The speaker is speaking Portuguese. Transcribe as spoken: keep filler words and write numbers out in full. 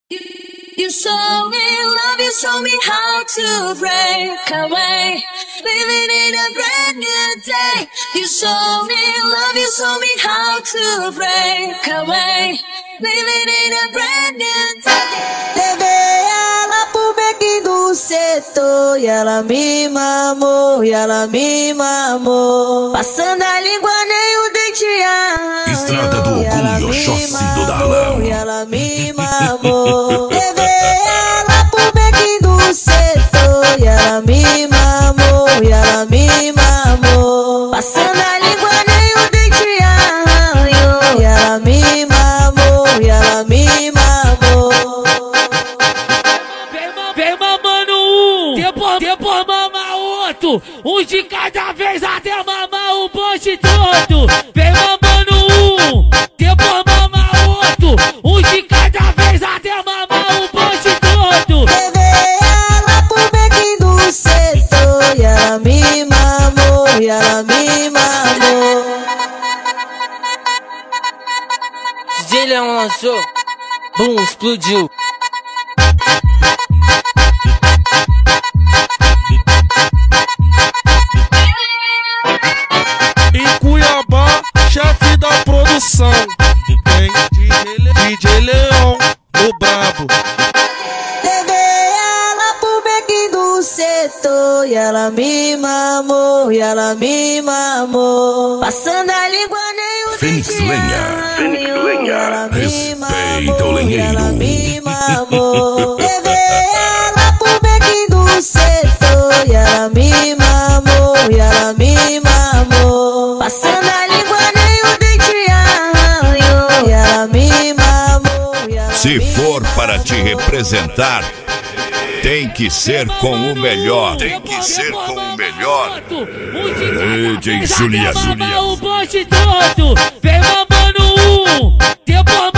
You show me love, you show me how to break away, living in a brand new day. You show me love, you show me how to break away, living in a brand new day. Levei ela pro bequim do setor e ela me mamou, e ela me mamou. Passando a língua nem o dente arranhou. Estrada do Ogum e Oxóssi do Darlão. E ela me mamou. Levei ela pro bequim do setor e ela me mamou, e ela me mamou. Passando a língua nem o dente arranhou. E ela me mamou, e ela me mamou. Vem mamando um, depois, depois mama outro. Um de cada vez até mamar o bonde todo. Vem mamando um, depois mama outro. Um de cada vez até mamar o bonde todo. Levei ela pro bequim do setor e ela me mamou, e ela me mamou. D J Leão lançou, bum, explodiu. Em Cuiabá, chefe da produção, tem D J Leão, o brabo. Levei ela pro bequim do setor e ela me mamou, e ela me mamou. Passando a língua nem o Fênix dente Lenha. arranhou. Fênix Lenha. Ela me Respeita mamou, o lenheiro. e ela me mamou. Levei ela pro bequim do setor e ela me mamou, e ela me mamou. Passando a língua nem o dente arranhou. E ela me mamou, e ela Se me for para mamou. te representar, tem que ser com o melhor. Tem que ser com o melhor. D J Julia, Julia. O bonde todo. Vem mamando um, depois